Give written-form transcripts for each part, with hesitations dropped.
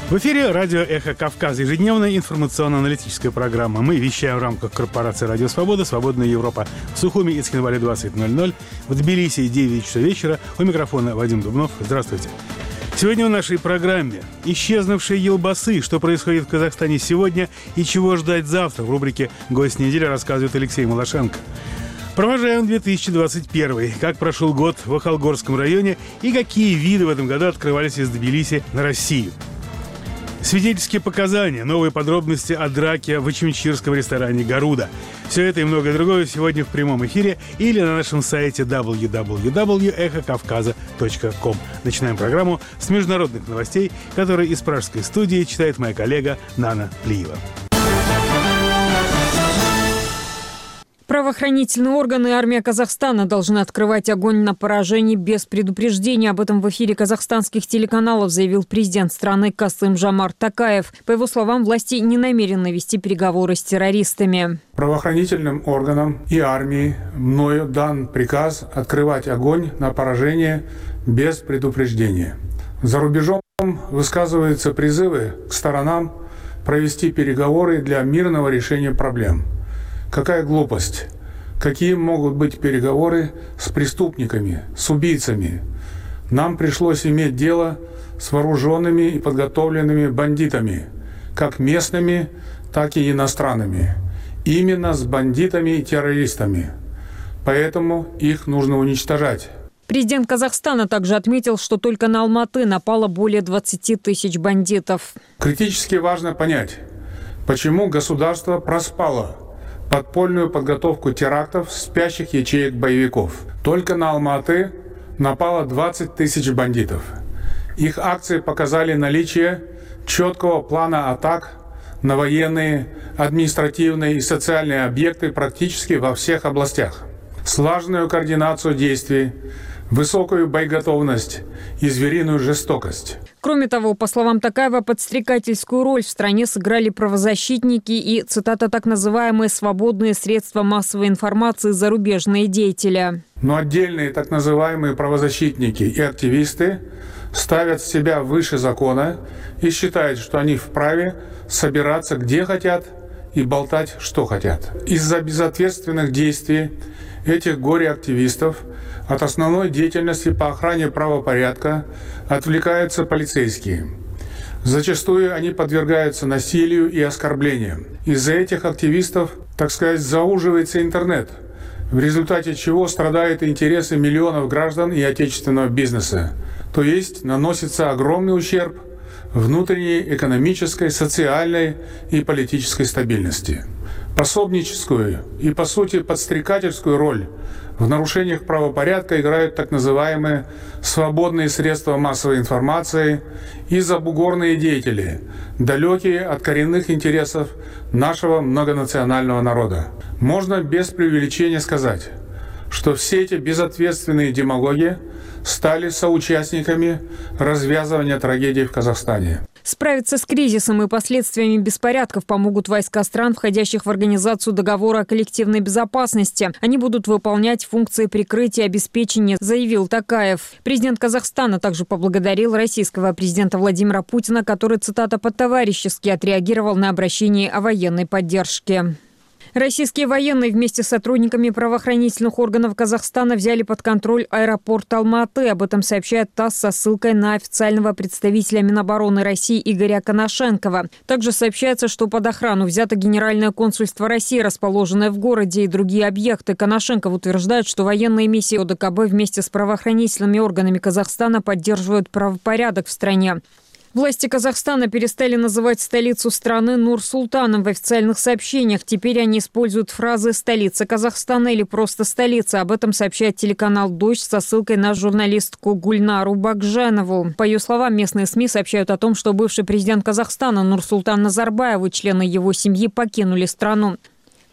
В эфире радио «Эхо Кавказа», ежедневная информационно-аналитическая программа. Мы вещаем в рамках корпорации «Радио Свобода», «Свободная Европа». В Сухуми и Цхинвале 20:00, в Тбилиси 9 часов вечера. У микрофона Вадим Дубнов. Здравствуйте. Сегодня в нашей программе исчезнувшие елбасы, что происходит в Казахстане сегодня и чего ждать завтра. В рубрике «Гость недели» рассказывает Алексей Малашенко. Провожаем 2021. Как прошел год в Ахалгорском районе и какие виды в этом году открывались из Тбилиси на Россию. Свидетельские показания, новые подробности о драке в ичмичирском ресторане «Гаруда». Все это и многое другое сегодня в прямом эфире или на нашем сайте www.ekhokavkaza.com. Начинаем программу с международных новостей, которые из пражской студии читает моя коллега Нана Плиева. Правоохранительные органы и армия Казахстана должны открывать огонь на поражение без предупреждения. Об этом в эфире казахстанских телеканалов заявил президент страны Касым-Жомарт Токаев. По его словам, власти не намерены вести переговоры с террористами. Правоохранительным органам и армии мною дан приказ открывать огонь на поражение без предупреждения. За рубежом высказываются призывы к сторонам провести переговоры для мирного решения проблем. Какая глупость! Какие могут быть переговоры с преступниками, с убийцами? Нам пришлось иметь дело с вооруженными и подготовленными бандитами, как местными, так и иностранными. Именно с бандитами и террористами. Поэтому их нужно уничтожать. Президент Казахстана также отметил, что только на Алматы напало более 20 тысяч бандитов. Критически важно понять, почему государство проспало подпольную подготовку терактов спящих ячеек боевиков. Только на Алматы напало 20 тысяч бандитов. Их акции показали наличие четкого плана атак на военные, административные и социальные объекты практически во всех областях. Слаженную координацию действий, высокую боеготовность и звериную жестокость. Кроме того, по словам Токаева, подстрекательскую роль в стране сыграли правозащитники и, цитата, так называемые свободные средства массовой информации зарубежные деятели. Но отдельные так называемые правозащитники и активисты ставят себя выше закона и считают, что они вправе собираться где хотят и болтать, что хотят. Из-за безответственных действий этих горе-активистов от основной деятельности по охране правопорядка отвлекаются полицейские. Зачастую они подвергаются насилию и оскорблениям. Из-за этих активистов, так сказать, зауживается интернет, в результате чего страдают интересы миллионов граждан и отечественного бизнеса. То есть наносится огромный ущерб внутренней экономической, социальной и политической стабильности. Пособническую и, по сути, подстрекательскую роль в нарушениях правопорядка играют так называемые свободные средства массовой информации и забугорные деятели, далекие от коренных интересов нашего многонационального народа. Можно без преувеличения сказать, что все эти безответственные демагоги стали соучастниками развязывания трагедии в Казахстане. Справиться с кризисом и последствиями беспорядков помогут войска стран, входящих в Организацию договора о коллективной безопасности. Они будут выполнять функции прикрытия и обеспечения, заявил Токаев. Президент Казахстана также поблагодарил российского президента Владимира Путина, который, цитата, по-товарищески отреагировал на обращение о военной поддержке. Российские военные вместе с сотрудниками правоохранительных органов Казахстана взяли под контроль аэропорт Алматы. Об этом сообщает ТАСС со ссылкой на официального представителя Минобороны России Игоря Коношенкова. Также сообщается, что под охрану взято Генеральное консульство России, расположенное в городе, и другие объекты. Коношенков утверждает, что военные миссии ОДКБ вместе с правоохранительными органами Казахстана поддерживают правопорядок в стране. Власти Казахстана перестали называть столицу страны Нур-Султаном в официальных сообщениях. Теперь они используют фразы «столица Казахстана» или просто «столица». Об этом сообщает телеканал «Дождь» со ссылкой на журналистку Гульнару Бакжанову. По ее словам, местные СМИ сообщают о том, что бывший президент Казахстана Нурсултан Назарбаев и члены его семьи покинули страну.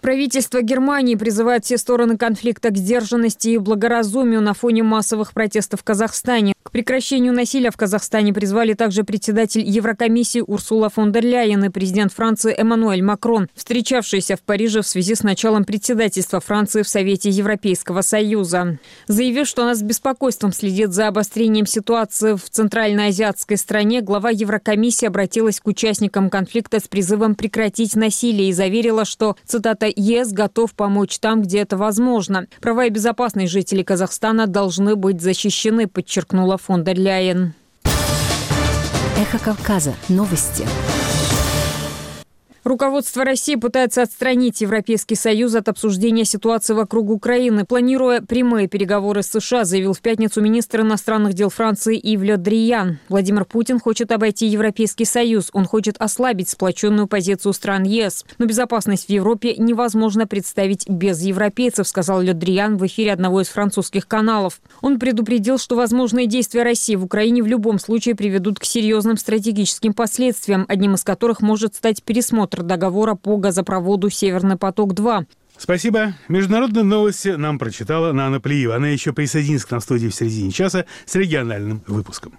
Правительство Германии призывает все стороны конфликта к сдержанности и благоразумию на фоне массовых протестов в Казахстане. К прекращению насилия в Казахстане призвали также председатель Еврокомиссии Урсула фон дер Ляйен и президент Франции Эммануэль Макрон, встречавшиеся в Париже в связи с началом председательства Франции в Совете Европейского Союза. Заявив, что она с беспокойством следит за обострением ситуации в центральноазиатской стране, глава Еврокомиссии обратилась к участникам конфликта с призывом прекратить насилие и заверила, что, цитата, «ЕС готов помочь там, где это возможно. Права и безопасность жителей Казахстана должны быть защищены», подчеркнула фон дер Ляйен. Эхо Кавказа. Новости. Руководство России пытается отстранить Европейский Союз от обсуждения ситуации вокруг Украины, планируя прямые переговоры с США, заявил в пятницу министр иностранных дел Франции Ив Ле Дриян. Владимир Путин хочет обойти Европейский Союз. Он хочет ослабить сплоченную позицию стран ЕС. Но безопасность в Европе невозможно представить без европейцев, сказал Ле Дриян в эфире одного из французских каналов. Он предупредил, что возможные действия России в Украине в любом случае приведут к серьезным стратегическим последствиям, одним из которых может стать пересмотр договора по газопроводу «Северный поток-2». Спасибо. Международные новости нам прочитала Нана Плиева. Она еще присоединится к нам в студии в середине часа с региональным выпуском.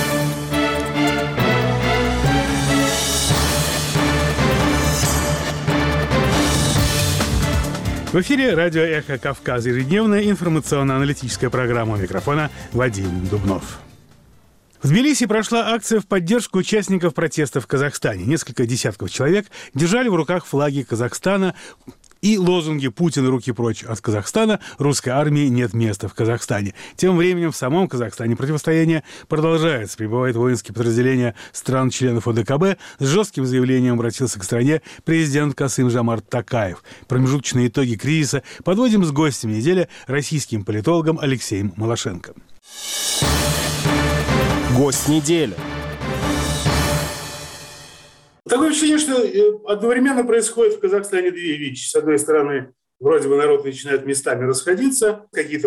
В эфире радио «Эхо Кавказа», ежедневная информационно-аналитическая программа. У микрофона Вадим Дубнов. В Тбилиси прошла акция в поддержку участников протестов в Казахстане. Несколько десятков человек держали в руках флаги Казахстана и лозунги «Путин, руки прочь от Казахстана», «Русской армии нет места в Казахстане». Тем временем в самом Казахстане противостояние продолжается. Прибывает воинские подразделения стран-членов ОДКБ. С жестким заявлением обратился к стране президент Касым-Жомарт Токаев. Промежуточные итоги кризиса подводим с гостем недели, российским политологом Алексеем Малашенко. Гость недели. Такое ощущение, что одновременно происходит в Казахстане две вещи. С одной стороны, вроде бы народ начинает местами расходиться, какие-то